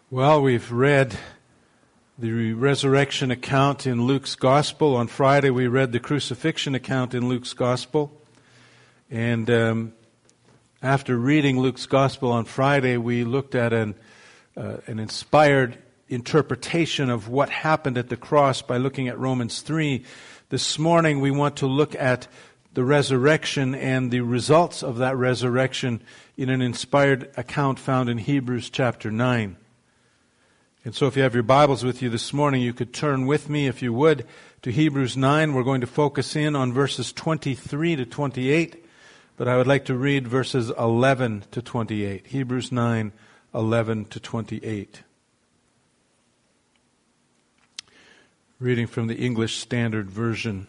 Well, we've read the resurrection account in Luke's Gospel. On Friday, we read the crucifixion account in Luke's Gospel. And after reading Luke's Gospel on Friday, we looked at an inspired interpretation of what happened at the cross by looking at Romans 3. This morning, we want to look at the resurrection and the results of that resurrection in an inspired account found in Hebrews chapter 9. And so if you have your Bibles with you this morning, you could turn with me, if you would, to Hebrews 9. We're going to focus in on verses 23 to 28, but I would like to read verses 11 to 28. Hebrews 9, 11 to 28. Reading from the English Standard Version.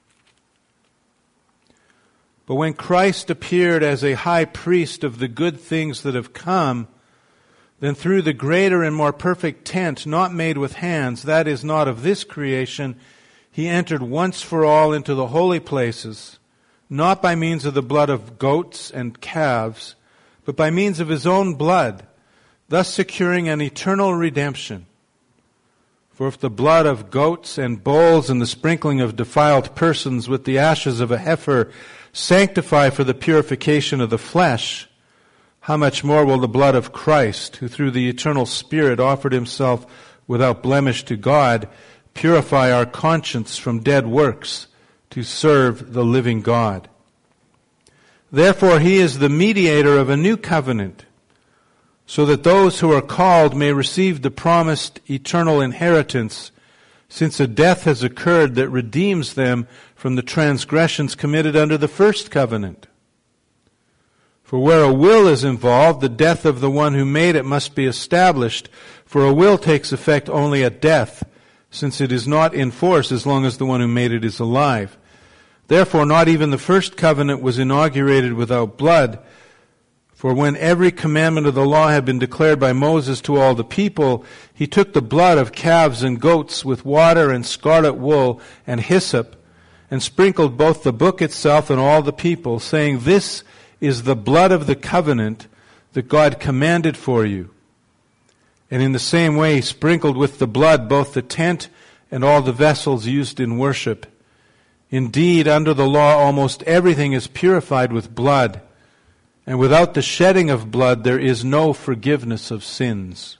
But when Christ appeared as a high priest of the good things that have come, then through the greater and more perfect tent, not made with hands, that is, not of this creation, he entered once for all into the holy places, not by means of the blood of goats and calves, but by means of his own blood, thus securing an eternal redemption. For if the blood of goats and bulls and the sprinkling of defiled persons with the ashes of a heifer sanctify for the purification of the flesh, how much more will the blood of Christ, who through the eternal Spirit offered himself without blemish to God, purify our conscience from dead works to serve the living God? Therefore he is the mediator of a new covenant, so that those who are called may receive the promised eternal inheritance, since a death has occurred that redeems them from the transgressions committed under the first covenant. For where a will is involved, the death of the one who made it must be established, for a will takes effect only at death, since it is not in force as long as the one who made it is alive. Therefore, not even the first covenant was inaugurated without blood, for when every commandment of the law had been declared by Moses to all the people, he took the blood of calves and goats with water and scarlet wool and hyssop, and sprinkled both the book itself and all the people, saying, "This is the blood of the covenant that God commanded for you." And in the same way he sprinkled with the blood both the tent and all the vessels used in worship. Indeed, under the law almost everything is purified with blood, and without the shedding of blood there is no forgiveness of sins.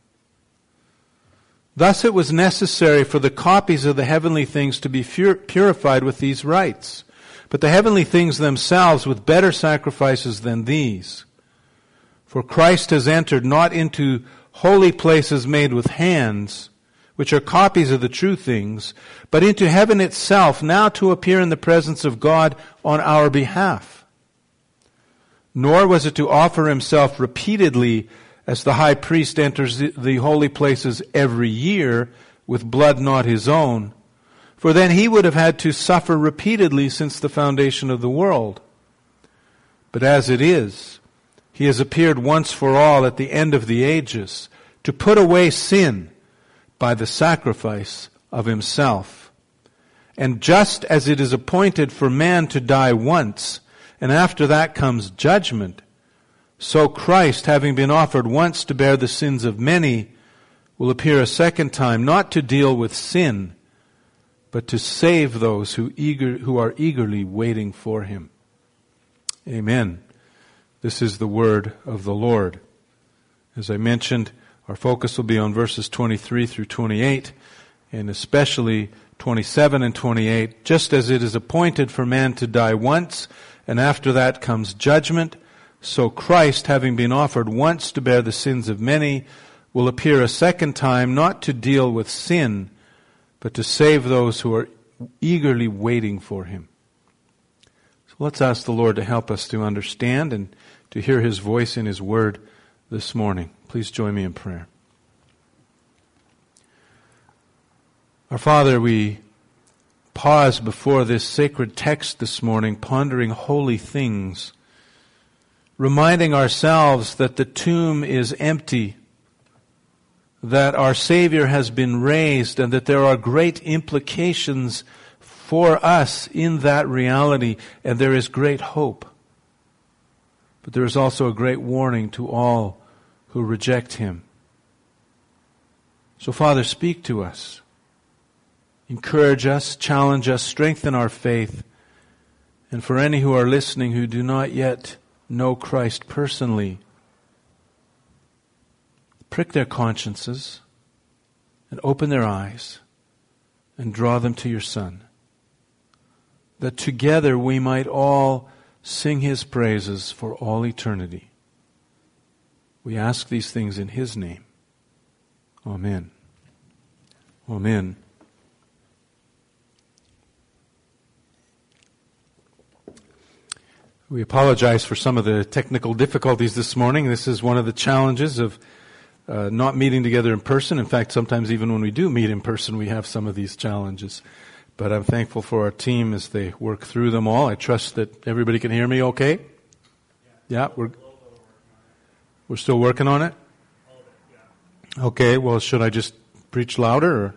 Thus it was necessary for the copies of the heavenly things to be purified with these rites, but the heavenly things themselves with better sacrifices than these. For Christ has entered not into holy places made with hands, which are copies of the true things, but into heaven itself, now to appear in the presence of God on our behalf. Nor was it to offer himself repeatedly, as the high priest enters the holy places every year, with blood not his own, for then he would have had to suffer repeatedly since the foundation of the world. But as it is, he has appeared once for all at the end of the ages, to put away sin by the sacrifice of himself. And just as it is appointed for man to die once, and after that comes judgment, so Christ, having been offered once to bear the sins of many, will appear a second time, not to deal with sin, but to save those who are eagerly waiting for him. Amen. This is the word of the Lord. As I mentioned, our focus will be on verses 23 through 28, and especially 27 and 28. Just as it is appointed for man to die once, and after that comes judgment, so Christ, having been offered once to bear the sins of many, will appear a second time, not to deal with sin, but to save those who are eagerly waiting for him. So let's ask the Lord to help us to understand and to hear his voice in his word this morning. Please join me in prayer. Our Father, we pause before this sacred text this morning, pondering holy things, reminding ourselves that the tomb is empty, that our Savior has been raised, and that there are great implications for us in that reality, and there is great hope. But there is also a great warning to all who reject him. So, Father, speak to us. Encourage us, challenge us, strengthen our faith. And for any who are listening who do not yet know Christ personally, prick their consciences and open their eyes and draw them to your Son, that together we might all sing His praises for all eternity. We ask these things in His name. Amen. Amen. We apologize for some of the technical difficulties this morning. This is one of the challenges of not meeting together in person. In fact, sometimes even when we do meet in person, we have some of these challenges. But I'm thankful for our team as they work through them all. I trust that everybody can hear me okay? Yeah, we're still working on it? Okay, well, should I just preach louder?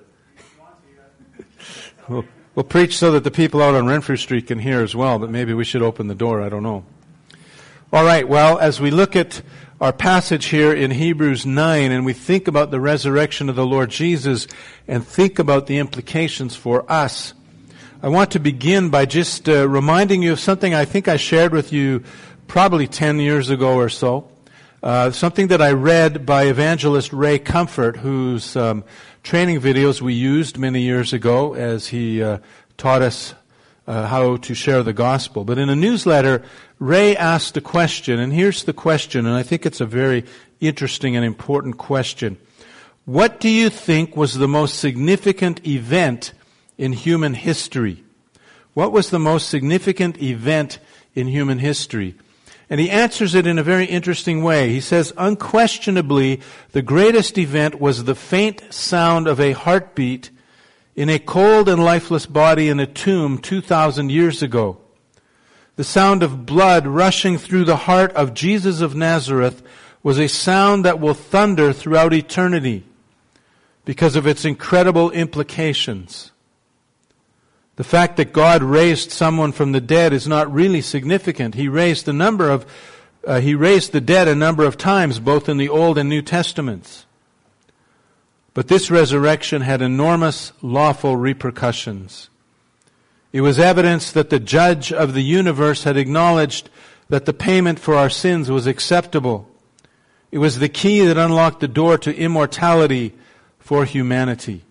Or? We'll preach so that the people out on Renfrew Street can hear as well, but maybe we should open the door, I don't know. All right, well, as we look at our passage here in Hebrews 9 and we think about the resurrection of the Lord Jesus and think about the implications for us, I want to begin by just reminding you of something I think I shared with you probably 10 years ago or so. Something that I read by evangelist Ray Comfort, whose training videos we used many years ago as he taught us how to share the gospel. But in a newsletter, Ray asked a question, and here's the question, and I think it's a very interesting and important question. What do you think was the most significant event in human history? What was the most significant event in human history? And he answers it in a very interesting way. He says, unquestionably, the greatest event was the faint sound of a heartbeat in a cold and lifeless body in a tomb 2,000 years ago. The sound of blood rushing through the heart of Jesus of Nazareth was a sound that will thunder throughout eternity because of its incredible implications. The fact that God raised someone from the dead is not really significant. He raised the dead a number of times, both in the Old and New Testaments. But this resurrection had enormous lawful repercussions. It was evidence that the judge of the universe had acknowledged that the payment for our sins was acceptable. It was the key that unlocked the door to immortality for humanity.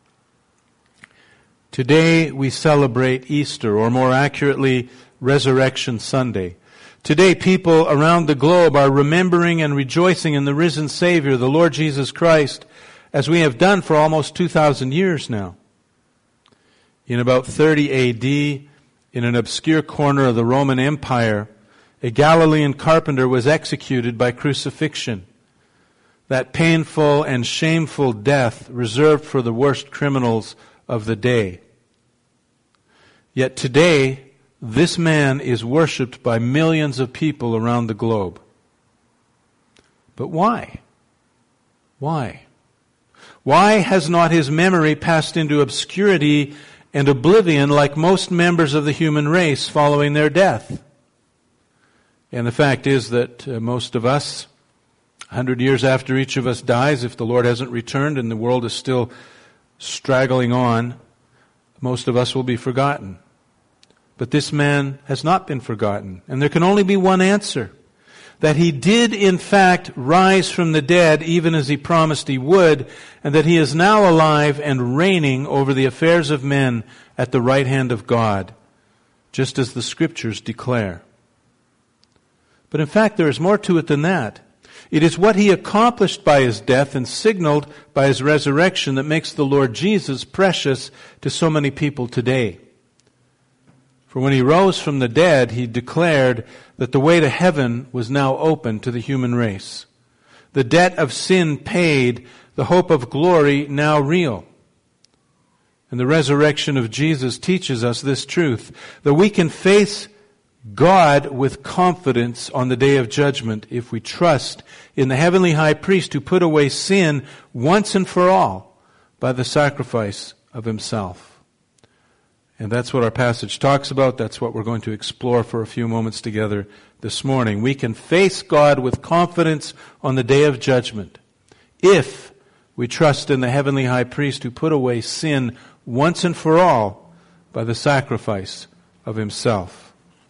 Today we celebrate Easter, or more accurately, Resurrection Sunday. Today people around the globe are remembering and rejoicing in the risen Savior, the Lord Jesus Christ, as we have done for almost 2,000 years now. In about 30 A.D., in an obscure corner of the Roman Empire, a Galilean carpenter was executed by crucifixion. That painful and shameful death reserved for the worst criminals of the day. Yet today, this man is worshipped by millions of people around the globe. But why? Why? Why has not his memory passed into obscurity and oblivion like most members of the human race following their death? And the fact is that most of us, 100 years after each of us dies, if the Lord hasn't returned and the world is still straggling on, most of us will be forgotten. But this man has not been forgotten. And there can only be one answer. That he did in fact rise from the dead even as he promised he would, and that he is now alive and reigning over the affairs of men at the right hand of God, just as the Scriptures declare. But in fact there is more to it than that. It is what he accomplished by his death and signaled by his resurrection that makes the Lord Jesus precious to so many people today. For when he rose from the dead, he declared that the way to heaven was now open to the human race. The debt of sin paid, the hope of glory now real. And the resurrection of Jesus teaches us this truth, that we can face God with confidence on the day of judgment if we trust in the heavenly high priest who put away sin once and for all by the sacrifice of himself. And that's what our passage talks about. That's what we're going to explore for a few moments together this morning. We can face God with confidence on the day of judgment if We trust in the heavenly high priest who put away sin once and for all by the sacrifice of himself.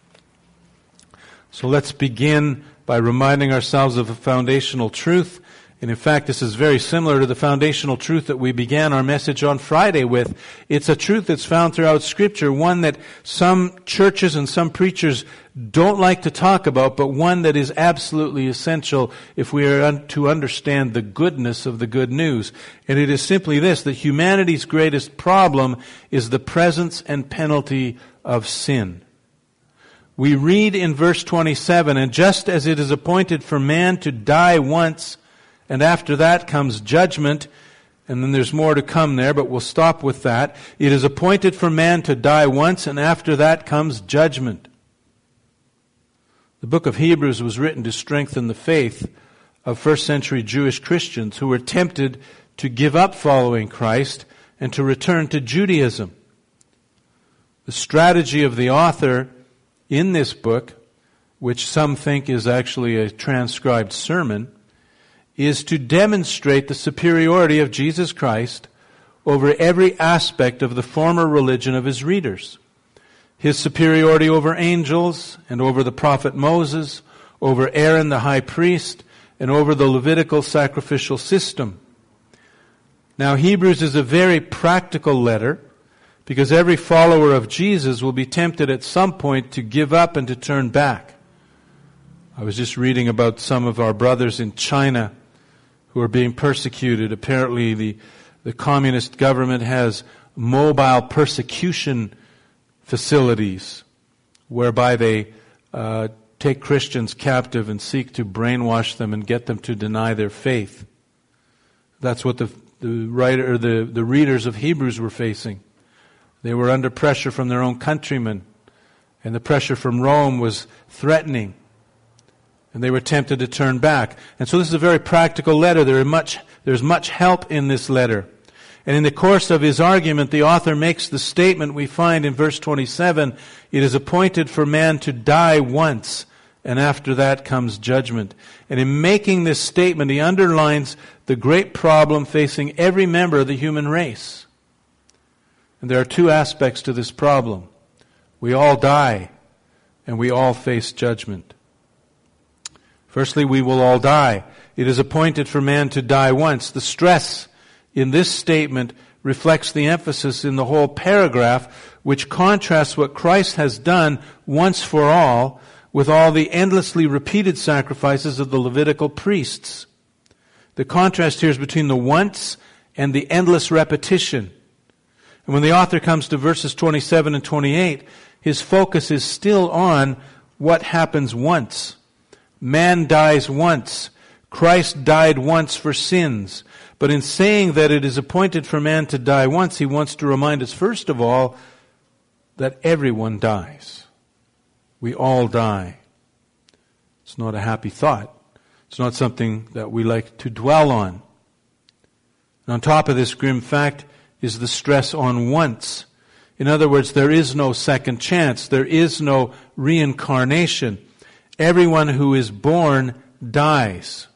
So let's begin by reminding ourselves of a foundational truth. And in fact, this is very similar to the foundational truth that we began our message on Friday with. It's a truth that's found throughout Scripture, one that some churches and some preachers don't like to talk about, but one that is absolutely essential if we are to understand the goodness of the good news. And it is simply this, that humanity's greatest problem is the presence and penalty of sin. We read in verse 27, and just as it is appointed for man to die once, and after that comes judgment, and then there's more to come there, but we'll stop with that. It is appointed for man to die once, and after that comes judgment. The book of Hebrews was written to strengthen the faith of first century Jewish Christians who were tempted to give up following Christ and to return to Judaism. The strategy of the author in this book, which some think is actually a transcribed sermon, is to demonstrate the superiority of Jesus Christ over every aspect of the former religion of his readers. His superiority over angels and over the prophet Moses, over Aaron the high priest, and over the Levitical sacrificial system. Now, Hebrews is a very practical letter because every follower of Jesus will be tempted at some point to give up and to turn back. I was just reading about some of our brothers in China who are being persecuted. Apparently the communist government has mobile persecution facilities whereby they take Christians captive and seek to brainwash them and get them to deny their faith. That's what the readers of Hebrews were facing. They were under pressure from their own countrymen, and the pressure from Rome was threatening. And they were tempted to turn back. And so this is a very practical letter. There's much help in this letter. And in the course of his argument, the author makes the statement we find in verse 27, it is appointed for man to die once, and after that comes judgment. And in making this statement, he underlines the great problem facing every member of the human race. And there are two aspects to this problem. We all die, and we all face judgment. Firstly, we will all die. It is appointed for man to die once. The stress in this statement reflects the emphasis in the whole paragraph, which contrasts what Christ has done once for all with all the endlessly repeated sacrifices of the Levitical priests. The contrast here is between the once and the endless repetition. And when the author comes to verses 27 and 28, his focus is still on what happens once. Man dies once. Christ died once for sins. But in saying that it is appointed for man to die once, he wants to remind us, first of all, that everyone dies. We all die. It's not a happy thought. It's not something that we like to dwell on. And on top of this grim fact is the stress on once. In other words, there is no second chance. There is no reincarnation. Everyone who is born dies.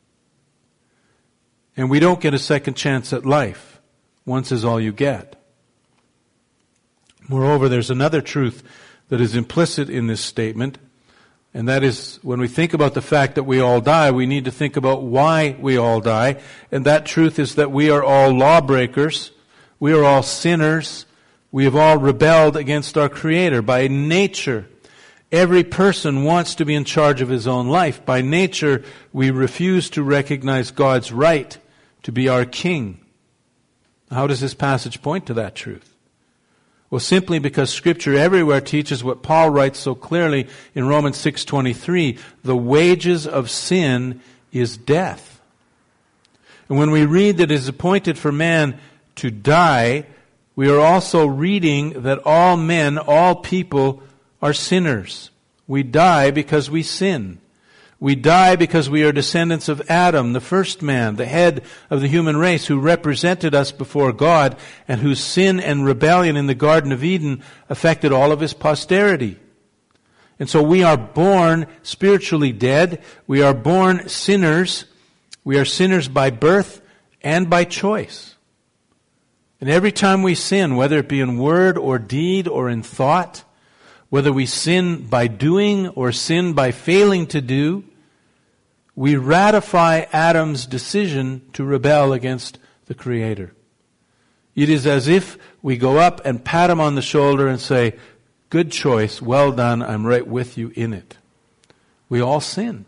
And we don't get a second chance at life. Once is all you get. Moreover, there's another truth that is implicit in this statement, and that is when we think about the fact that we all die, we need to think about why we all die. And that truth is that we are all lawbreakers. We are all sinners. We have all rebelled against our Creator by nature. Every person wants to be in charge of his own life. By nature, we refuse to recognize God's right to be our king. How does this passage point to that truth? Well, simply because Scripture everywhere teaches what Paul writes so clearly in Romans 6:23, the wages of sin is death. And when we read that it is appointed for man to die, we are also reading that all men, all people, are sinners. We die because we sin. We die because we are descendants of Adam, the first man, the head of the human race, who represented us before God and whose sin and rebellion in the Garden of Eden affected all of his posterity. And so we are born spiritually dead. We are born sinners. We are sinners by birth and by choice. And every time we sin, whether it be in word or deed or in thought, whether we sin by doing or sin by failing to do, we ratify Adam's decision to rebel against the Creator. It is as if we go up and pat him on the shoulder and say, "Good choice, well done, I'm right with you in it." We all sin.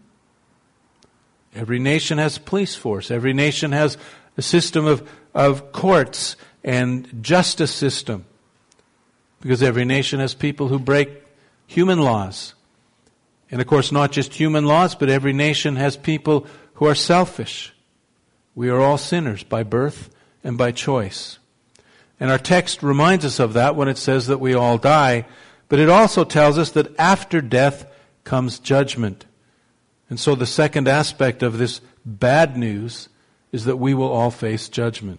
Every nation has a police force. Every nation has a system of courts and justice system. Because every nation has people who break human laws. And of course, not just human laws, but every nation has people who are selfish. We are all sinners by birth and by choice. And our text reminds us of that when it says that we all die. But it also tells us that after death comes judgment. And so the second aspect of this bad news is that we will all face judgment.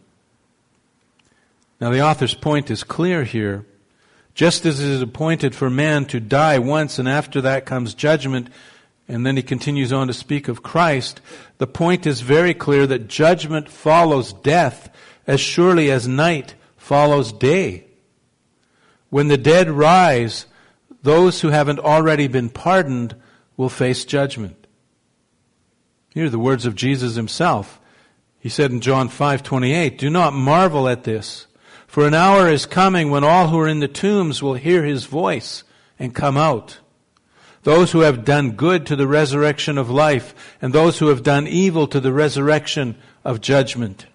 Now the author's point is clear here. Just as it is appointed for man to die once and after that comes judgment, and then he continues on to speak of Christ, the point is very clear that judgment follows death as surely as night follows day. When the dead rise, those who haven't already been pardoned will face judgment. Here are the words of Jesus himself. He said in John 5:28, "Do not marvel at this, for an hour is coming when all who are in the tombs will hear his voice and come out. Those who have done good to the resurrection of life, and those who have done evil to the resurrection of judgment."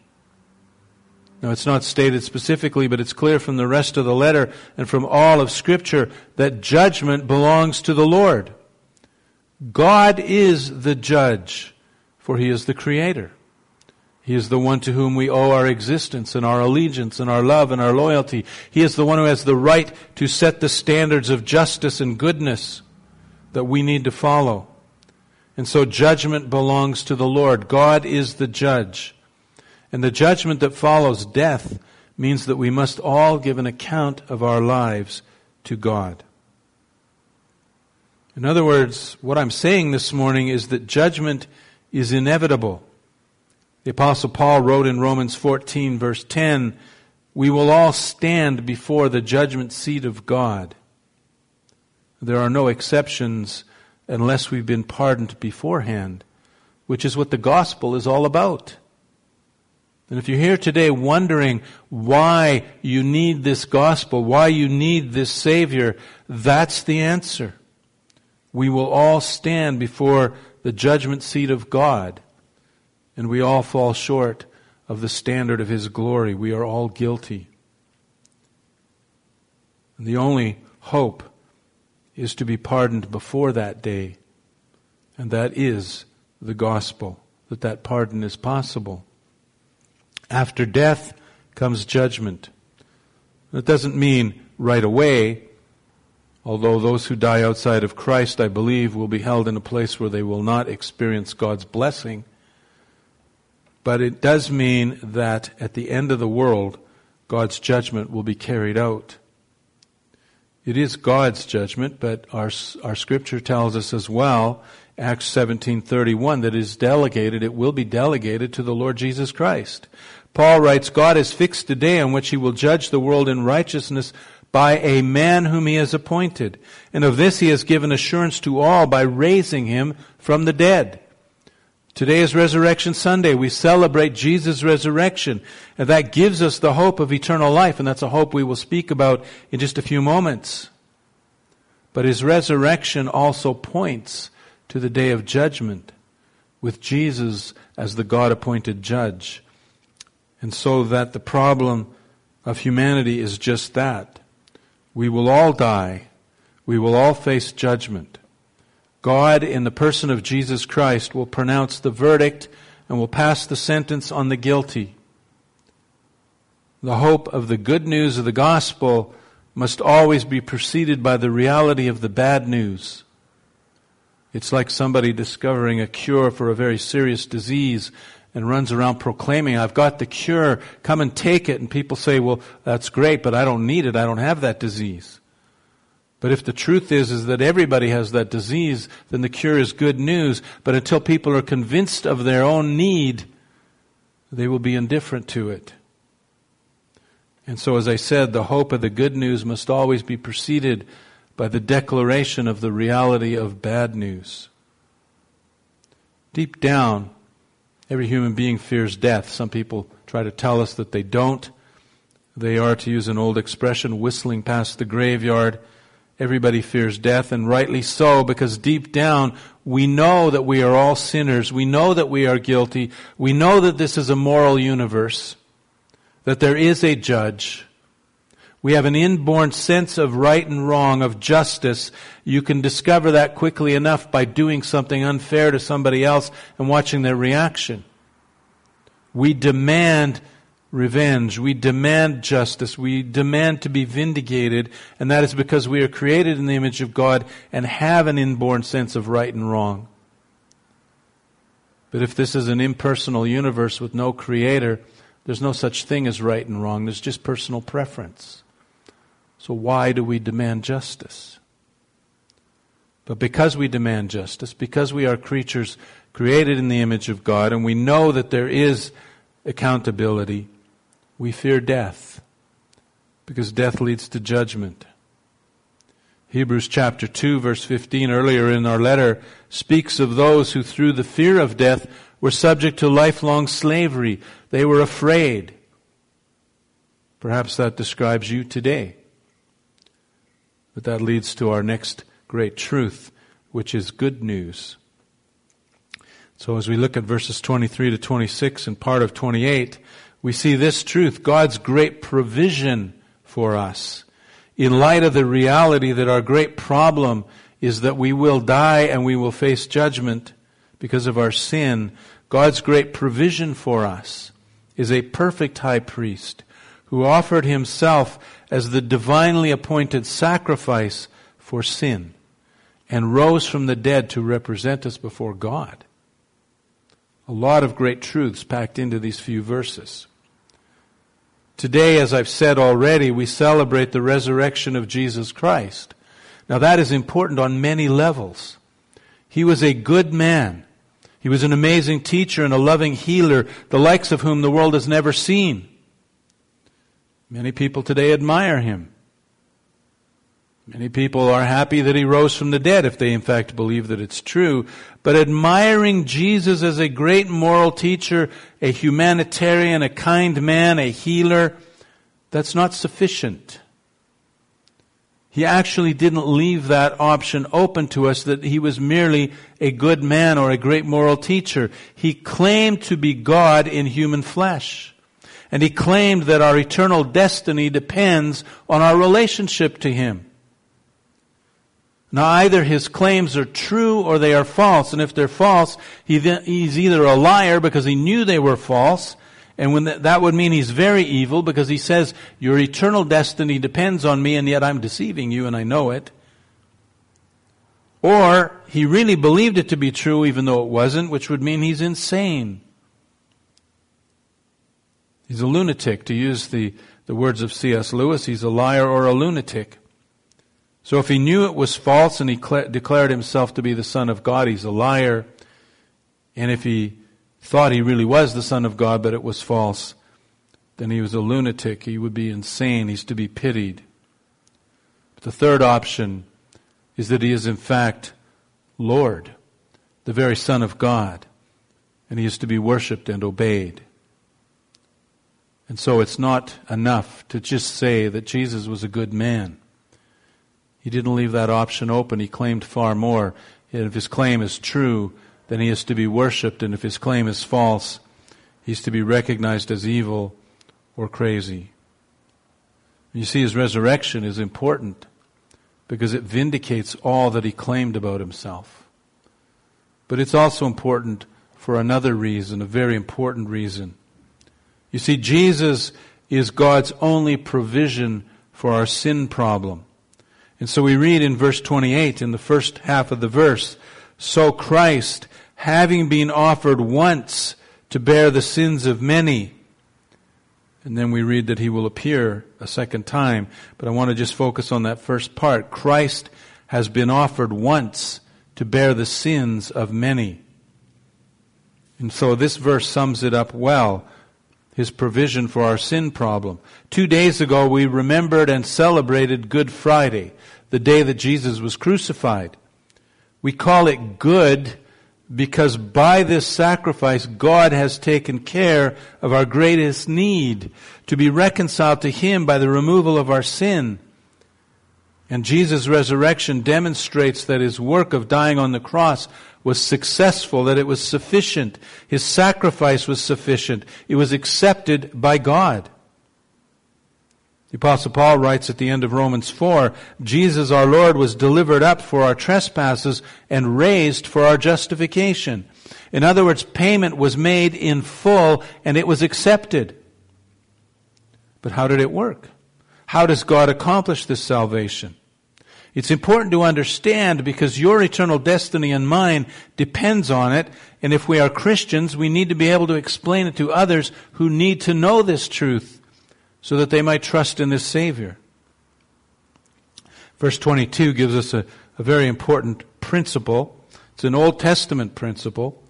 Now it's not stated specifically, but it's clear from the rest of the letter and from all of Scripture that judgment belongs to the Lord. God is the judge, for He is the Creator. He is the one to whom we owe our existence and our allegiance and our love and our loyalty. He is the one who has the right to set the standards of justice and goodness that we need to follow. And so judgment belongs to the Lord. God is the judge. And the judgment that follows death means that we must all give an account of our lives to God. In other words, what I'm saying this morning is that judgment is inevitable. The Apostle Paul wrote in Romans 14, verse 10, "We will all stand before the judgment seat of God." There are no exceptions unless we've been pardoned beforehand, which is what the gospel is all about. And if you're here today wondering why you need this gospel, why you need this Savior, that's the answer. We will all stand before the judgment seat of God, and we all fall short of the standard of His glory. We are all guilty. And the only hope is to be pardoned before that day, and that is the gospel, that pardon is possible. After death comes judgment. That doesn't mean right away, although those who die outside of Christ, I believe, will be held in a place where they will not experience God's blessing. But it does mean that at the end of the world, God's judgment will be carried out. It is God's judgment, but our Scripture tells us as well, Acts 17:31, that it will be delegated to the Lord Jesus Christ. Paul writes, "God has fixed a day on which He will judge the world in righteousness by a man whom He has appointed. And of this He has given assurance to all by raising Him from the dead." Today is Resurrection Sunday. We celebrate Jesus' resurrection, and that gives us the hope of eternal life, and that's a hope we will speak about in just a few moments. But His resurrection also points to the day of judgment, with Jesus as the God-appointed judge. And so that the problem of humanity is just that. We will all die. We will all face judgment. God, in the person of Jesus Christ, will pronounce the verdict and will pass the sentence on the guilty. The hope of the good news of the gospel must always be preceded by the reality of the bad news. It's like somebody discovering a cure for a very serious disease and runs around proclaiming, "I've got the cure, come and take it." And people say, "Well, that's great, but I don't need it, I don't have that disease." But if the truth is that everybody has that disease, then the cure is good news. But until people are convinced of their own need, they will be indifferent to it. And so, as I said, the hope of the good news must always be preceded by the declaration of the reality of bad news. Deep down, every human being fears death. Some people try to tell us that they don't. They are, to use an old expression, whistling past the graveyard. Everybody fears death, and rightly so, because deep down we know that we are all sinners. We know that we are guilty. We know that this is a moral universe, that there is a judge. We have an inborn sense of right and wrong, of justice. You can discover that quickly enough by doing something unfair to somebody else and watching their reaction. We demand revenge. We demand justice. We demand to be vindicated, and that is because we are created in the image of God and have an inborn sense of right and wrong. But if this is an impersonal universe with no creator, there's no such thing as right and wrong. There's just personal preference. So why do we demand justice? But because we demand justice, because we are creatures created in the image of God, and we know that there is accountability, we fear death, because death leads to judgment. Hebrews chapter 2, verse 15, earlier in our letter, speaks of those who through the fear of death were subject to lifelong slavery. They were afraid. Perhaps that describes you today. But that leads to our next great truth, which is good news. So as we look at verses 23 to 26 and part of 28, we see this truth, God's great provision for us. In light of the reality that our great problem is that we will die and we will face judgment because of our sin, God's great provision for us is a perfect high priest who offered himself as the divinely appointed sacrifice for sin and rose from the dead to represent us before God. A lot of great truths packed into these few verses. Today, as I've said already, we celebrate the resurrection of Jesus Christ. Now that is important on many levels. He was a good man. He was an amazing teacher and a loving healer, the likes of whom the world has never seen. Many people today admire him. Many people are happy that he rose from the dead, if they in fact believe that it's true. But admiring Jesus as a great moral teacher, a humanitarian, a kind man, a healer, that's not sufficient. He actually didn't leave that option open to us, that he was merely a good man or a great moral teacher. He claimed to be God in human flesh. And he claimed that our eternal destiny depends on our relationship to him. Now either his claims are true or they are false. And if they're false, he's either a liar because he knew they were false, and that would mean he's very evil because he says, your eternal destiny depends on me and yet I'm deceiving you and I know it. Or he really believed it to be true even though it wasn't, which would mean he's insane. He's a lunatic, to use the words of C.S. Lewis. He's a liar or a lunatic. So if he knew it was false and he declared himself to be the Son of God, he's a liar. And if he thought he really was the Son of God, but it was false, then he was a lunatic. He would be insane. He's to be pitied. But the third option is that he is in fact Lord, the very Son of God, and he is to be worshipped and obeyed. And so it's not enough to just say that Jesus was a good man. He didn't leave that option open. He claimed far more. And if his claim is true, then he is to be worshipped. And if his claim is false, he's to be recognized as evil or crazy. You see, his resurrection is important because it vindicates all that he claimed about himself. But it's also important for another reason, a very important reason. You see, Jesus is God's only provision for our sin problem. And so we read in verse 28, in the first half of the verse, so Christ, having been offered once to bear the sins of many, and then we read that he will appear a second time. But I want to just focus on that first part. Christ has been offered once to bear the sins of many. And so this verse sums it up well. His provision for our sin problem. 2 days ago we remembered and celebrated Good Friday, the day that Jesus was crucified. We call it good because by this sacrifice God has taken care of our greatest need, to be reconciled to Him by the removal of our sin. And Jesus' resurrection demonstrates that His work of dying on the cross was successful, that it was sufficient. His sacrifice was sufficient. It was accepted by God. The Apostle Paul writes at the end of Romans 4, Jesus our Lord was delivered up for our trespasses and raised for our justification. In other words, payment was made in full and it was accepted. But how did it work? How does God accomplish this salvation? It's important to understand because your eternal destiny and mine depends on it. And if we are Christians, we need to be able to explain it to others who need to know this truth so that they might trust in this Savior. Verse 22 gives us a very important principle. It's an Old Testament principle.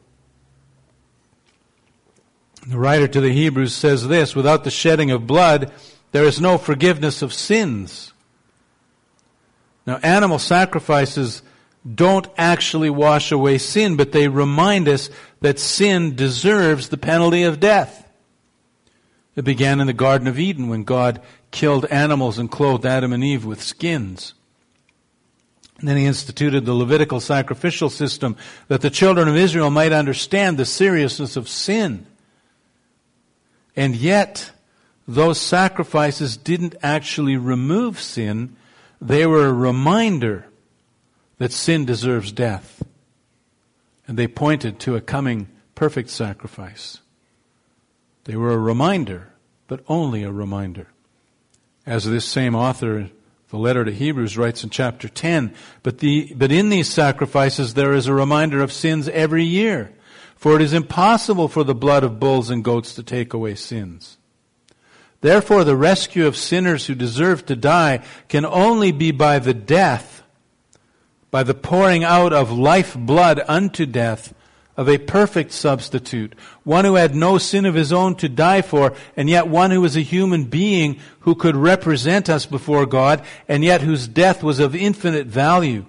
The writer to the Hebrews says this, without the shedding of blood, there is no forgiveness of sins. Now, animal sacrifices don't actually wash away sin, but they remind us that sin deserves the penalty of death. It began in the Garden of Eden when God killed animals and clothed Adam and Eve with skins. And then He instituted the Levitical sacrificial system that the children of Israel might understand the seriousness of sin. And yet, those sacrifices didn't actually remove sin. They were a reminder that sin deserves death. And they pointed to a coming perfect sacrifice. They were a reminder, but only a reminder. As this same author, the letter to Hebrews, writes in chapter 10, but in these sacrifices there is a reminder of sins every year. For it is impossible for the blood of bulls and goats to take away sins. Therefore, the rescue of sinners who deserve to die can only be by the death, by the pouring out of life blood unto death of a perfect substitute, one who had no sin of his own to die for, and yet one who was a human being who could represent us before God, and yet whose death was of infinite value.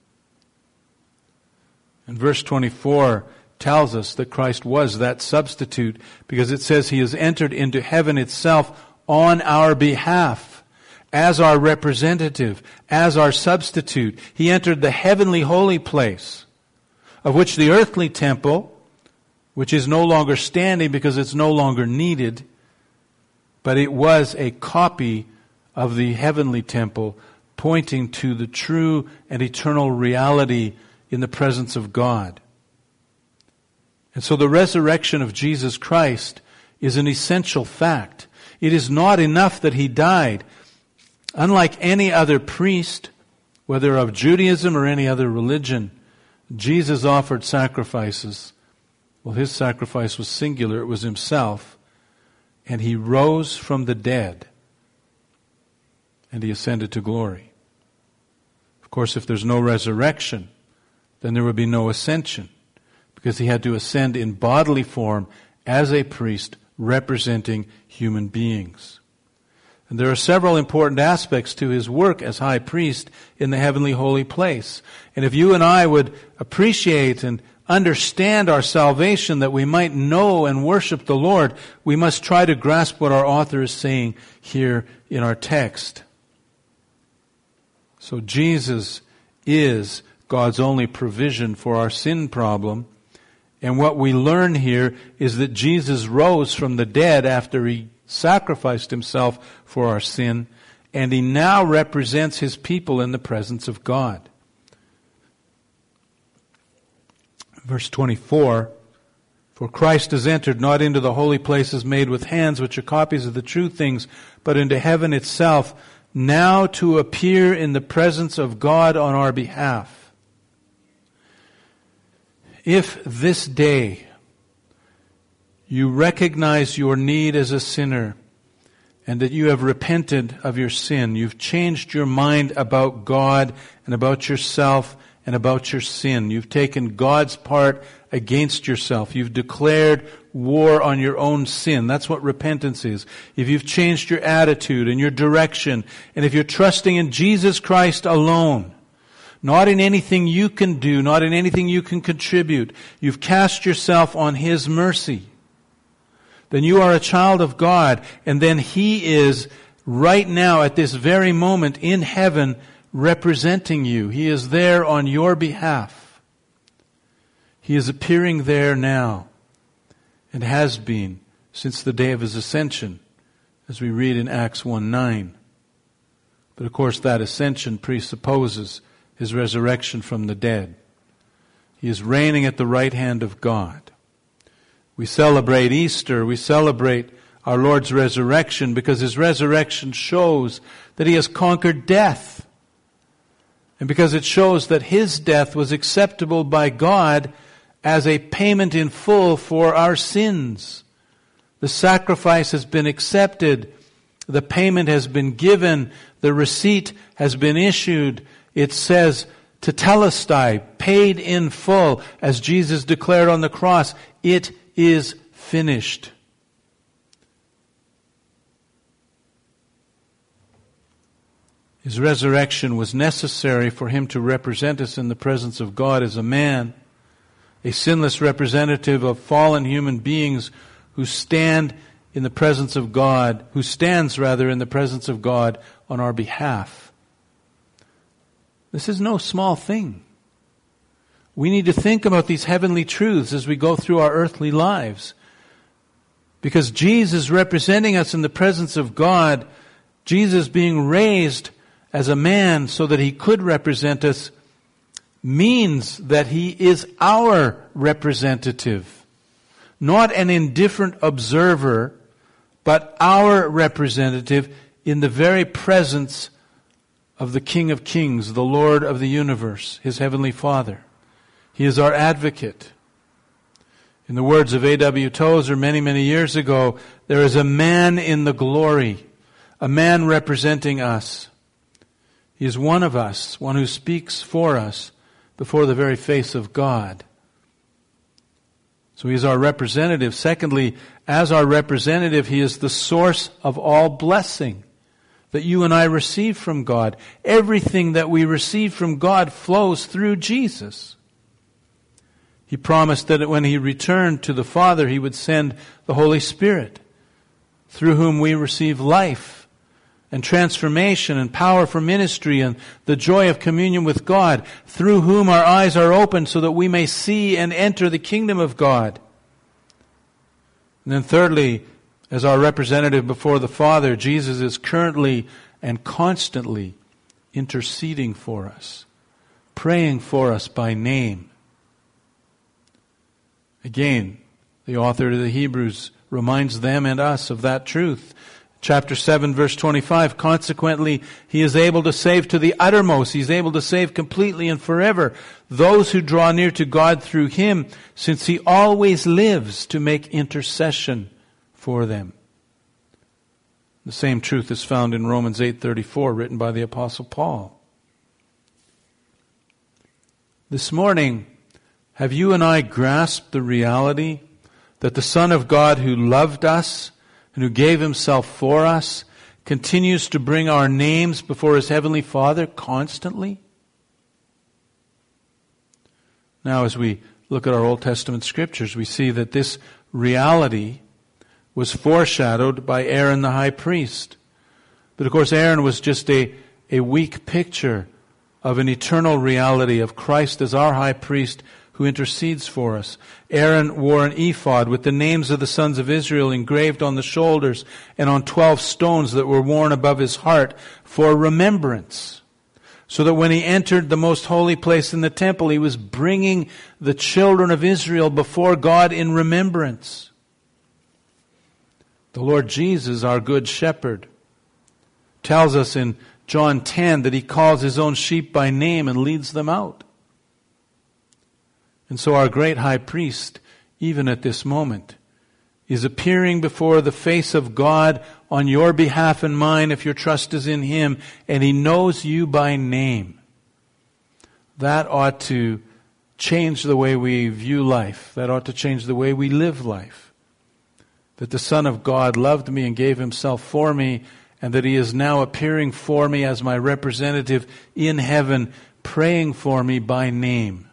And verse 24 tells us that Christ was that substitute because it says He has entered into heaven itself on our behalf as our representative, as our substitute. He entered the heavenly holy place, of which the earthly temple, which is no longer standing because it's no longer needed, but it was a copy of the heavenly temple, pointing to the true and eternal reality in the presence of God. And so the resurrection of Jesus Christ is an essential fact. It is not enough that He died. Unlike any other priest, whether of Judaism or any other religion, Jesus offered sacrifices. Well, His sacrifice was singular. It was Himself. And He rose from the dead. And He ascended to glory. Of course, if there's no resurrection, then there would be no ascension, because He had to ascend in bodily form as a priest representing human beings. And there are several important aspects to His work as high priest in the heavenly holy place. And if you and I would appreciate and understand our salvation, that we might know and worship the Lord, we must try to grasp what our author is saying here in our text. So Jesus is God's only provision for our sin problem. And what we learn here is that Jesus rose from the dead after He sacrificed Himself for our sin, and He now represents His people in the presence of God. Verse 24, for Christ has entered not into the holy places made with hands, which are copies of the true things, but into heaven itself, now to appear in the presence of God on our behalf. If this day you recognize your need as a sinner and that you have repented of your sin, you've changed your mind about God and about yourself and about your sin, you've taken God's part against yourself. You've declared war on your own sin. That's what repentance is. If you've changed your attitude and your direction, and if you're trusting in Jesus Christ alone, not in anything you can do, not in anything you can contribute, you've cast yourself on His mercy, then you are a child of God, and then He is right now at this very moment in heaven representing you. He is there on your behalf. He is appearing there now and has been since the day of His ascension, as we read in Acts 1:9. But of course that ascension presupposes His resurrection from the dead. He is reigning at the right hand of God. We celebrate Easter, we celebrate our Lord's resurrection because His resurrection shows that He has conquered death. And because it shows that His death was acceptable by God as a payment in full for our sins. The sacrifice has been accepted. The payment has been given. The receipt has been issued. It says, tetelestai, paid in full, as Jesus declared on the cross, it is finished. His resurrection was necessary for Him to represent us in the presence of God as a man, a sinless representative of fallen human beings who stand in the presence of God, who stands rather in the presence of God on our behalf. This is no small thing. We need to think about these heavenly truths as we go through our earthly lives. Because Jesus representing us in the presence of God, Jesus being raised as a man so that He could represent us, means that He is our representative. Not an indifferent observer, but our representative in the very presence of the King of Kings, the Lord of the universe, His Heavenly Father. He is our advocate. In the words of A.W. Tozer many, many years ago, there is a man in the glory, a man representing us. He is one of us, one who speaks for us before the very face of God. So He is our representative. Secondly, as our representative, He is the source of all blessing that you and I receive from God. Everything that we receive from God flows through Jesus. He promised that when He returned to the Father, He would send the Holy Spirit, through whom we receive life and transformation and power for ministry and the joy of communion with God, through whom our eyes are opened so that we may see and enter the kingdom of God. And then thirdly, as our representative before the Father, Jesus is currently and constantly interceding for us, praying for us by name. Again, the author of the Hebrews reminds them and us of that truth. Chapter 7, verse 25, consequently, He is able to save to the uttermost. He's able to save completely and forever those who draw near to God through Him, since He always lives to make intercession for them. The same truth is found in Romans 8:34, written by the Apostle Paul. This morning, have you and I grasped the reality that the Son of God who loved us and who gave Himself for us continues to bring our names before His Heavenly Father constantly? Now, as we look at our Old Testament scriptures, we see that this reality was foreshadowed by Aaron the high priest. But of course, Aaron was just a weak picture of an eternal reality of Christ as our high priest who intercedes for us. Aaron wore an ephod with the names of the sons of Israel engraved on the shoulders and on 12 stones that were worn above his heart for remembrance. So that when he entered the most holy place in the temple, he was bringing the children of Israel before God in remembrance. The Lord Jesus, our good shepherd, tells us in John 10 that He calls His own sheep by name and leads them out. And so our great high priest, even at this moment, is appearing before the face of God on your behalf and mine if your trust is in Him, and He knows you by name. That ought to change the way we view life. That ought to change the way we live life. That the Son of God loved me and gave himself for me, and that he is now appearing for me as my representative in heaven, praying for me by name.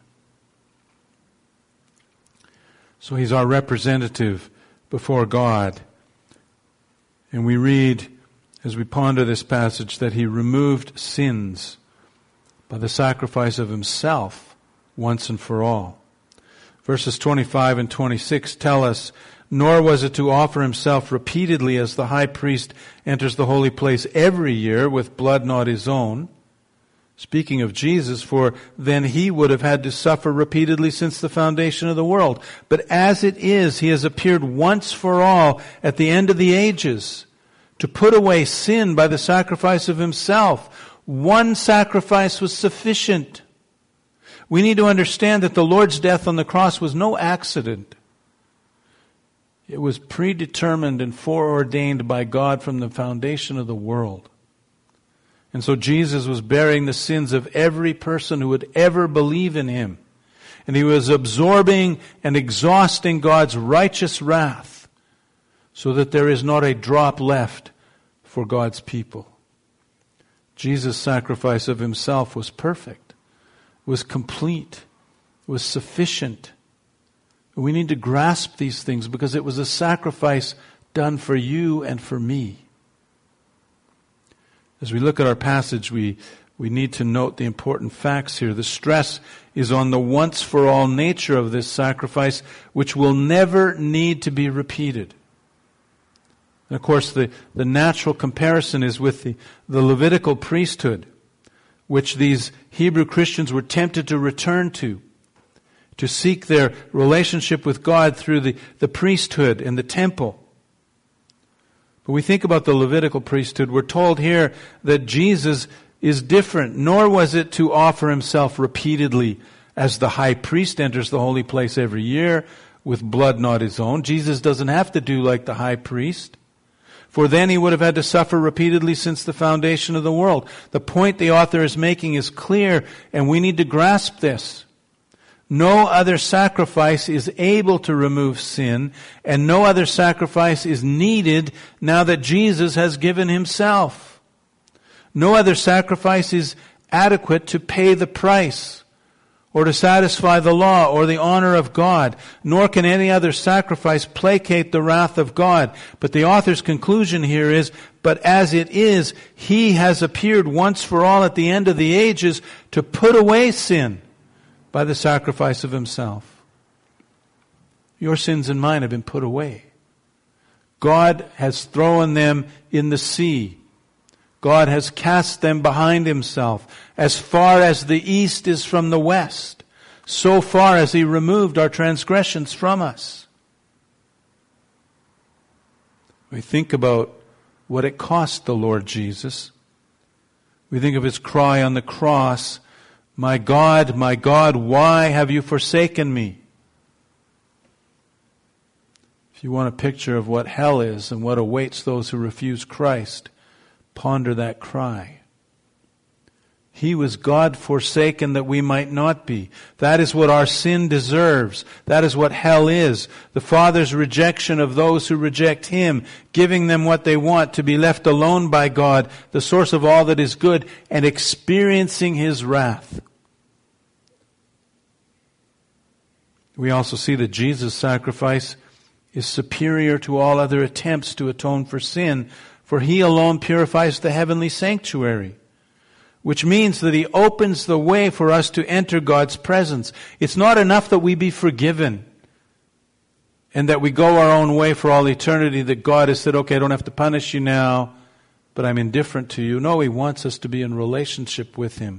So he's our representative before God. And we read, as we ponder this passage, that he removed sins by the sacrifice of himself once and for all. Verses 25 and 26 tell us, nor was it to offer himself repeatedly as the high priest enters the holy place every year with blood not his own. Speaking of Jesus, for then he would have had to suffer repeatedly since the foundation of the world. But as it is, he has appeared once for all at the end of the ages to put away sin by the sacrifice of himself. One sacrifice was sufficient. We need to understand that the Lord's death on the cross was no accident. It was predetermined and foreordained by God from the foundation of the world. And so Jesus was bearing the sins of every person who would ever believe in him. And he was absorbing and exhausting God's righteous wrath so that there is not a drop left for God's people. Jesus' sacrifice of himself was perfect, was complete, was sufficient. We need to grasp these things because it was a sacrifice done for you and for me. As we look at our passage, we need to note the important facts here. The stress is on the once-for-all nature of this sacrifice, which will never need to be repeated. And of course, the natural comparison is with the Levitical priesthood, which these Hebrew Christians were tempted to return to seek their relationship with God through the priesthood and the temple. But we think about the Levitical priesthood, we're told here that Jesus is different, nor was it to offer himself repeatedly as the high priest enters the holy place every year with blood not his own. Jesus doesn't have to do like the high priest, for then he would have had to suffer repeatedly since the foundation of the world. The point the author is making is clear, and we need to grasp this. No other sacrifice is able to remove sin, and no other sacrifice is needed now that Jesus has given himself. No other sacrifice is adequate to pay the price, or to satisfy the law, or the honor of God, nor can any other sacrifice placate the wrath of God. But the author's conclusion here is, but as it is, he has appeared once for all at the end of the ages to put away sin by the sacrifice of himself. Your sins and mine have been put away. God has thrown them in the sea. God has cast them behind himself. As far as the east is from the west, so far as he removed our transgressions from us. We think about what it cost the Lord Jesus. We think of his cry on the cross, my God, why have you forsaken me? If you want a picture of what hell is and what awaits those who refuse Christ, ponder that cry. He was God forsaken that we might not be. That is what our sin deserves. That is what hell is. The Father's rejection of those who reject him, giving them what they want, to be left alone by God, the source of all that is good, and experiencing his wrath. We also see that Jesus' sacrifice is superior to all other attempts to atone for sin, for he alone purifies the heavenly sanctuary, which means that he opens the way for us to enter God's presence. It's not enough that we be forgiven and that we go our own way for all eternity, that God has said, okay, I don't have to punish you now, but I'm indifferent to you. No, he wants us to be in relationship with him.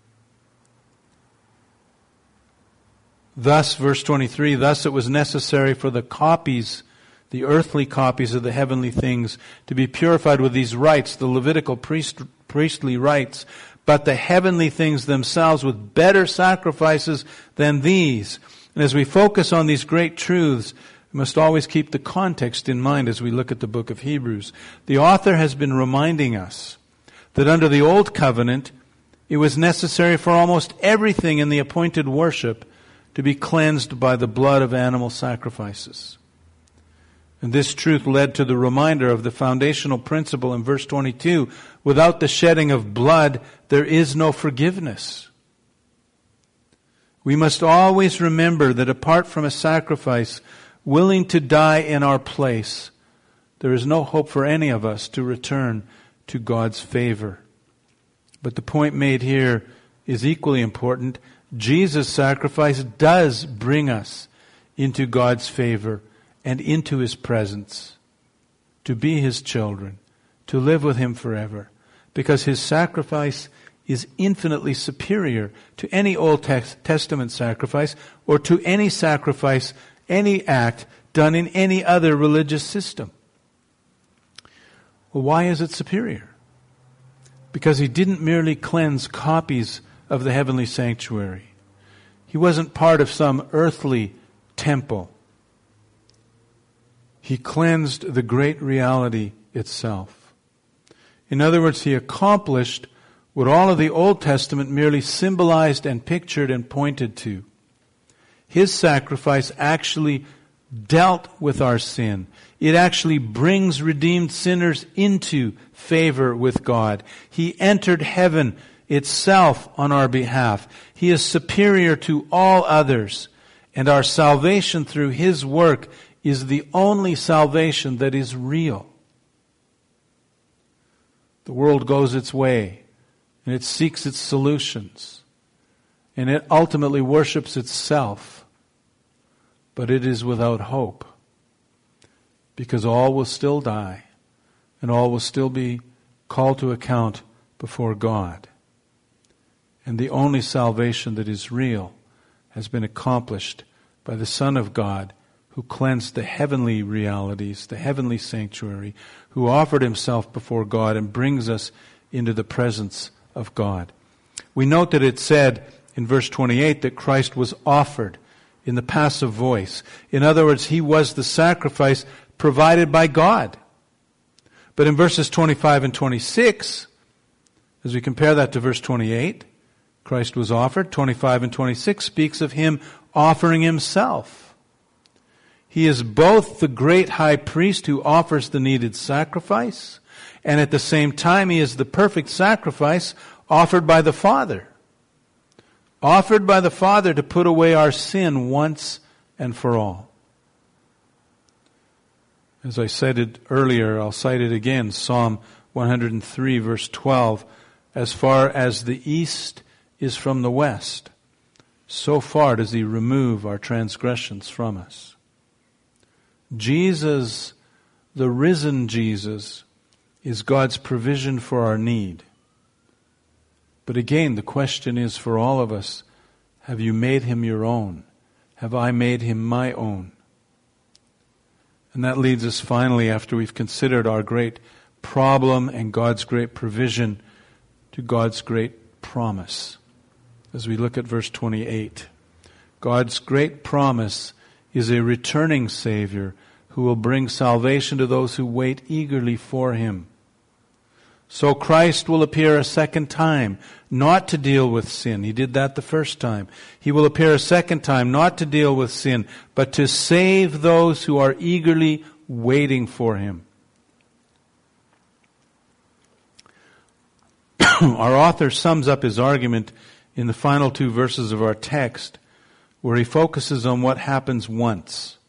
Thus, verse 23, thus it was necessary for the copies, the earthly copies of the heavenly things, to be purified with these rites, the Levitical priestly rites, but the heavenly things themselves with better sacrifices than these. And as we focus on these great truths, we must always keep the context in mind as we look at the book of Hebrews. The author has been reminding us that under the old covenant, it was necessary for almost everything in the appointed worship to be cleansed by the blood of animal sacrifices. And this truth led to the reminder of the foundational principle in verse 22, without the shedding of blood, there is no forgiveness. We must always remember that apart from a sacrifice willing to die in our place, there is no hope for any of us to return to God's favor. But the point made here is equally important. Jesus' sacrifice does bring us into God's favor and into His presence, to be His children, to live with Him forever, because His sacrifice is infinitely superior to any Old Testament sacrifice or to any sacrifice, any act done in any other religious system. Well, why is it superior? Because He didn't merely cleanse copies of the heavenly sanctuary. He wasn't part of some earthly temple. He cleansed the great reality itself. In other words, He accomplished what all of the Old Testament merely symbolized and pictured and pointed to. His sacrifice actually dealt with our sin. It actually brings redeemed sinners into favor with God. He entered heaven itself on our behalf. He is superior to all others, and our salvation through His work is the only salvation that is real. The world goes its way, and it seeks its solutions, and it ultimately worships itself, but it is without hope, because all will still die, and all will still be called to account before God. And the only salvation that is real has been accomplished by the Son of God, who cleansed the heavenly realities, the heavenly sanctuary, who offered Himself before God and brings us into the presence of God. We note that it said in verse 28 that Christ was offered in the passive voice. In other words, He was the sacrifice provided by God. But in verses 25 and 26, as we compare that to verse 28, Christ was offered. 25 and 26 speaks of Him offering Himself. He is both the great high priest who offers the needed sacrifice, and at the same time He is the perfect sacrifice offered by the Father. Offered by the Father to put away our sin once and for all. As I cited earlier, I'll cite it again, Psalm 103 verse 12, as far as the east is from the west, so far does He remove our transgressions from us. Jesus, the risen Jesus, is God's provision for our need. But again, the question is for all of us, have you made Him your own? Have I made Him my own? And that leads us finally, after we've considered our great problem and God's great provision, to God's great promise. As we look at verse 28, God's great promise is a returning Savior who will bring salvation to those who wait eagerly for Him. So Christ will appear a second time, not to deal with sin. He did that the first time. He will appear a second time, not to deal with sin, but to save those who are eagerly waiting for Him. Our author sums up his argument in the final two verses of our text, where he focuses on what happens once.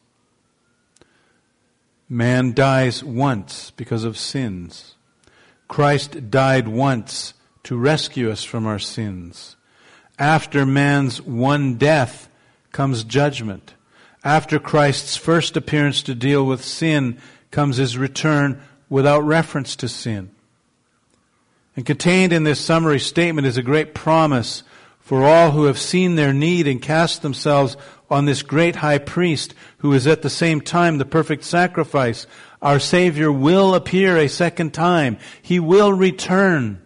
Man dies once because of sins. Christ died once to rescue us from our sins. After man's one death comes judgment. After Christ's first appearance to deal with sin comes His return without reference to sin. And contained in this summary statement is a great promise for all who have seen their need and cast themselves on this great high priest who is at the same time the perfect sacrifice. Our Savior will appear a second time. He will return.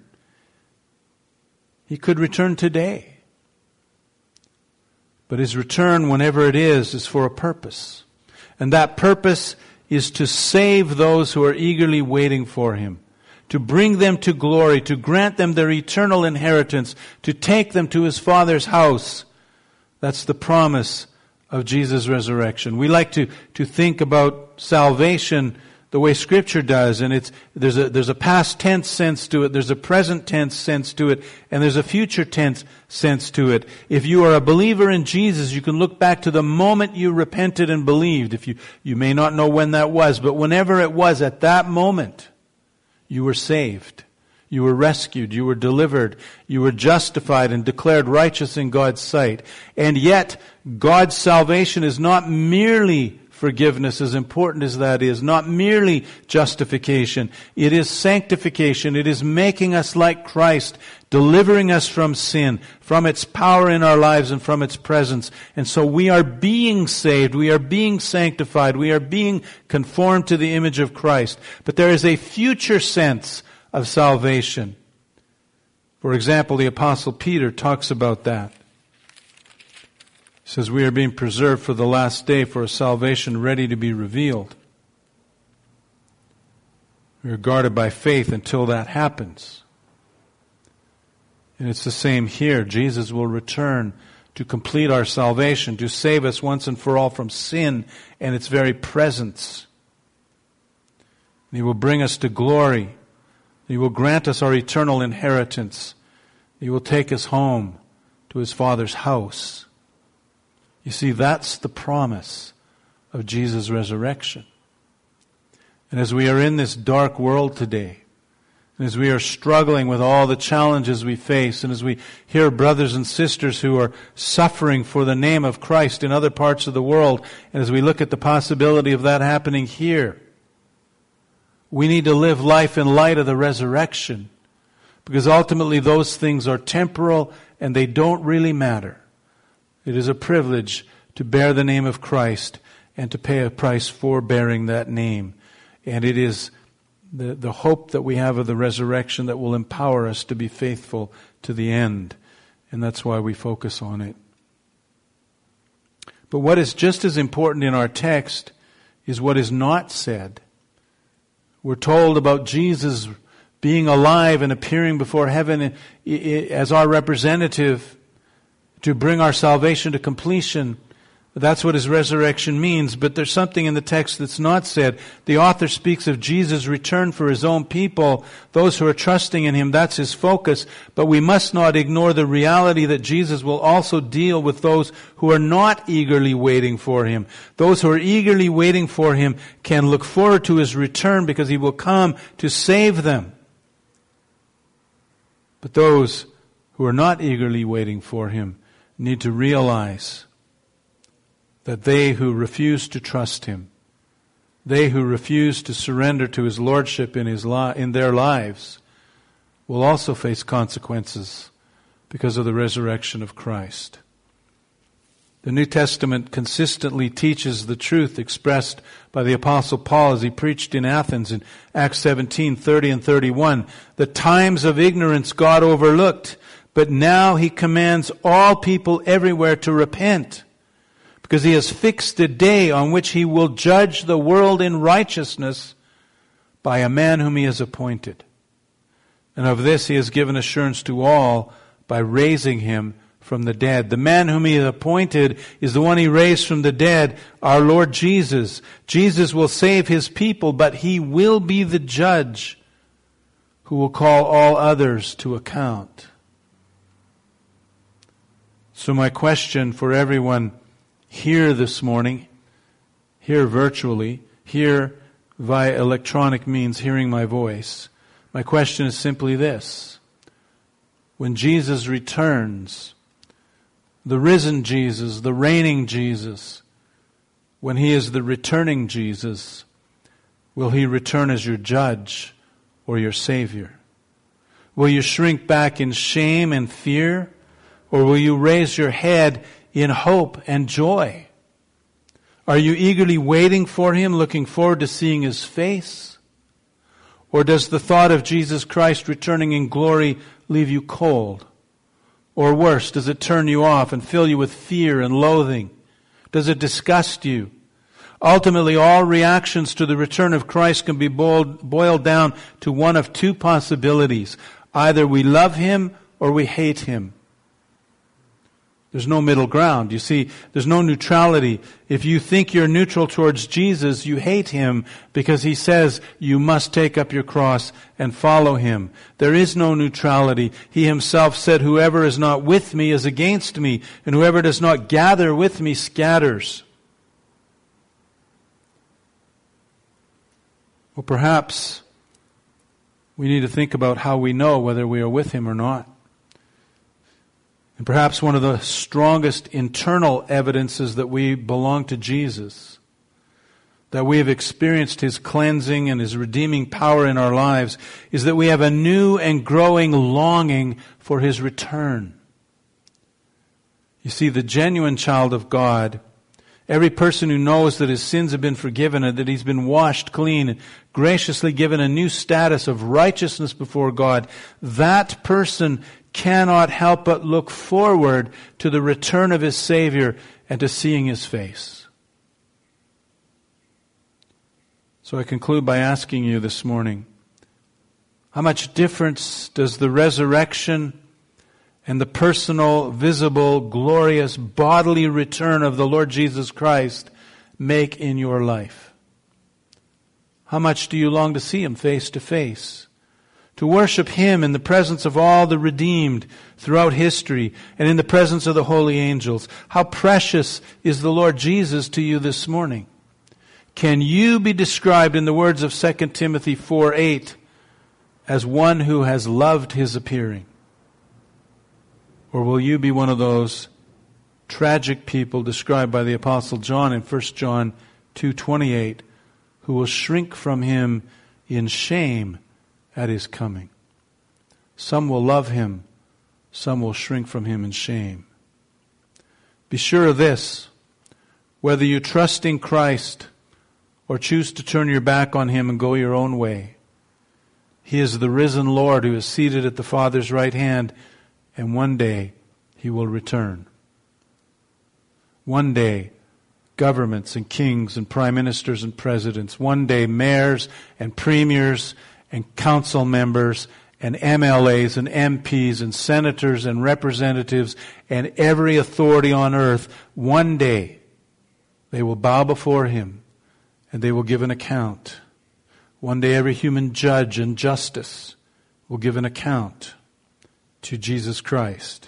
He could return today. But His return, whenever it is for a purpose. And that purpose is to save those who are eagerly waiting for Him. To bring them to glory, to grant them their eternal inheritance, to take them to His Father's house, That's the promise of Jesus' resurrection. We like to think about salvation the way Scripture does, and there's a past tense sense to it, there's a present tense sense to it, and there's a future tense sense to it. If you are a believer in Jesus, you can look back to the moment you repented and believed. If you may not know when that was, but whenever it was, at that moment, you were saved. You were rescued, you were delivered, you were justified and declared righteous in God's sight. And yet, God's salvation is not merely forgiveness, as important as that is, not merely justification. It is sanctification. It is making us like Christ, delivering us from sin, from its power in our lives and from its presence. And so we are being saved, we are being sanctified, we are being conformed to the image of Christ. But there is a future sense of salvation. For example, the Apostle Peter talks about that. He says, we are being preserved for the last day, for a salvation ready to be revealed. We are guarded by faith until that happens. And it's the same here. Jesus will return to complete our salvation, to save us once and for all from sin and its very presence. And He will bring us to glory. He will grant us our eternal inheritance. He will take us home to His Father's house. You see, that's the promise of Jesus' resurrection. And as we are in this dark world today, and as we are struggling with all the challenges we face, and as we hear brothers and sisters who are suffering for the name of Christ in other parts of the world, and as we look at the possibility of that happening here, we need to live life in light of the resurrection, because ultimately those things are temporal and they don't really matter. It is a privilege to bear the name of Christ and to pay a price for bearing that name. And it is the hope that we have of the resurrection that will empower us to be faithful to the end. And that's why we focus on it. But what is just as important in our text is what is not said. We're told about Jesus being alive and appearing before heaven as our representative to bring our salvation to completion. That's what His resurrection means. But there's something in the text that's not said. The author speaks of Jesus' return for His own people, those who are trusting in Him. That's His focus. But we must not ignore the reality that Jesus will also deal with those who are not eagerly waiting for Him. Those who are eagerly waiting for Him can look forward to His return because He will come to save them. But those who are not eagerly waiting for Him need to realize that they who refuse to trust Him, they who refuse to surrender to His lordship in their lives, will also face consequences because of the resurrection of Christ. The New Testament consistently teaches the truth expressed by the Apostle Paul as he preached in Athens in Acts 17:30 and 31. The times of ignorance God overlooked, but now He commands all people everywhere to repent, because He has fixed a day on which He will judge the world in righteousness by a man whom He has appointed. And of this He has given assurance to all by raising Him from the dead. The man whom He has appointed is the one He raised from the dead, our Lord Jesus. Jesus will save His people, but He will be the judge who will call all others to account. So my question for everyone here this morning, here virtually, here via electronic means, hearing my voice, my question is simply this. When Jesus returns, the risen Jesus, the reigning Jesus, when He is the returning Jesus, will He return as your judge or your Savior? Will you shrink back in shame and fear? Or will you raise your head in hope and joy? Are you eagerly waiting for Him, looking forward to seeing His face? Or does the thought of Jesus Christ returning in glory leave you cold? Or worse, does it turn you off and fill you with fear and loathing? Does it disgust you? Ultimately, all reactions to the return of Christ can be boiled down to one of two possibilities. Either we love Him or we hate Him. There's no middle ground. You see, there's no neutrality. If you think you're neutral towards Jesus, you hate Him because He says you must take up your cross and follow Him. There is no neutrality. He Himself said, whoever is not with me is against me, and whoever does not gather with me scatters. Well, perhaps we need to think about how we know whether we are with Him or not. And perhaps one of the strongest internal evidences that we belong to Jesus, that we have experienced His cleansing and His redeeming power in our lives, is that we have a new and growing longing for His return. You see, the genuine child of God, every person who knows that his sins have been forgiven and that he's been washed clean and graciously given a new status of righteousness before God, that person cannot help but look forward to the return of his Savior and to seeing His face. So I conclude by asking you this morning, how much difference does the resurrection and the personal, visible, glorious, bodily return of the Lord Jesus Christ make in your life? How much do you long to see Him face to face? To worship Him in the presence of all the redeemed throughout history and in the presence of the holy angels. How precious is the Lord Jesus to you this morning? Can you be described in the words of 2 Timothy 4:8 as one who has loved His appearing? Or will you be one of those tragic people described by the Apostle John in 1 John 2:28 who will shrink from Him in shame at His coming? Some will love Him, some will shrink from Him in shame. Be sure of this, whether you trust in Christ or choose to turn your back on Him and go your own way, He is the risen Lord who is seated at the Father's right hand, and one day He will return. One day, governments and kings and prime ministers and presidents, one day mayors and premiers and council members and MLAs and MPs and senators and representatives and every authority on earth, one day they will bow before Him and they will give an account. One day every human judge and justice will give an account to Jesus Christ.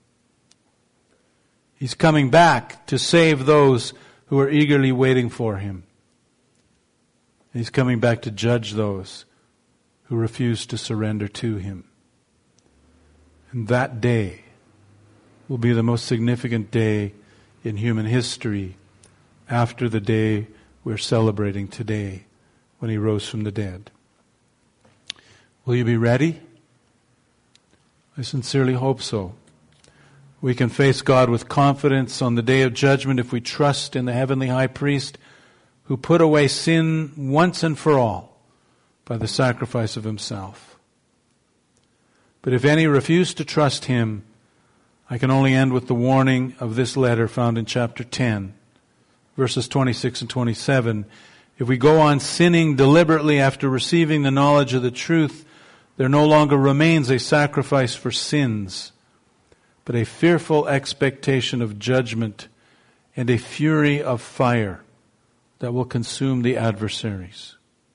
He's coming back to save those who are eagerly waiting for Him. He's coming back to judge those who refuse to surrender to Him. And that day will be the most significant day in human history after the day we're celebrating today when He rose from the dead. Will you be ready? I sincerely hope so. We can face God with confidence on the day of judgment if we trust in the heavenly high priest who put away sin once and for all by the sacrifice of Himself. But if any refuse to trust Him, I can only end with the warning of this letter found in chapter 10, verses 26 and 27. If we go on sinning deliberately after receiving the knowledge of the truth, there no longer remains a sacrifice for sins, but a fearful expectation of judgment and a fury of fire that will consume the adversaries.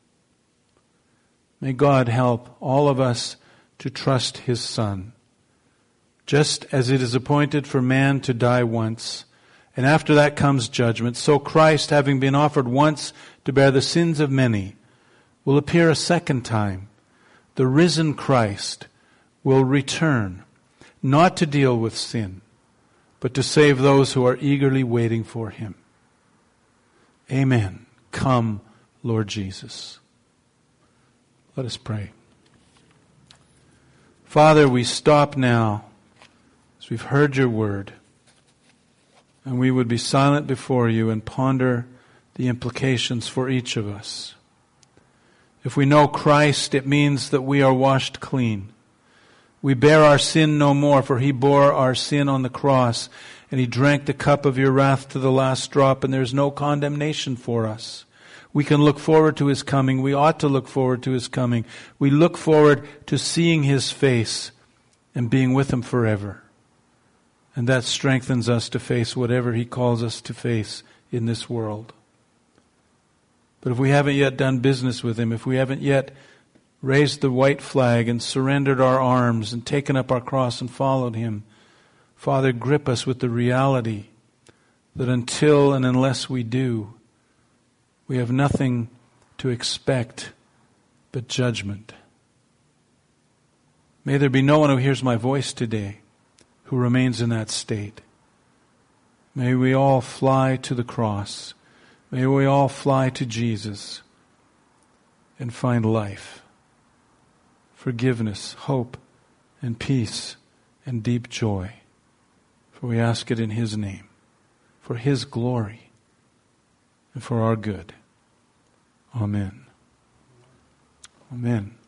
May God help all of us to trust His Son. Just as it is appointed for man to die once, and after that comes judgment, so Christ, having been offered once to bear the sins of many, will appear a second time. The risen Christ will return, not to deal with sin, but to save those who are eagerly waiting for Him. Amen. Come, Lord Jesus. Let us pray. Father, we stop now as we've heard Your word, and we would be silent before You and ponder the implications for each of us. If we know Christ, it means that we are washed clean. We bear our sin no more, for He bore our sin on the cross, and He drank the cup of Your wrath to the last drop, and there is no condemnation for us. We can look forward to His coming. We ought to look forward to His coming. We look forward to seeing His face and being with Him forever. And that strengthens us to face whatever He calls us to face in this world. But if we haven't yet done business with Him, if we haven't yet raised the white flag and surrendered our arms and taken up our cross and followed Him, Father, grip us with the reality that until and unless we do, we have nothing to expect but judgment. May there be no one who hears my voice today who remains in that state. May we all fly to the cross. May we all fly to Jesus and find life, forgiveness, hope, and peace, and deep joy. For we ask it in His name, for His glory, and for our good. Amen. Amen.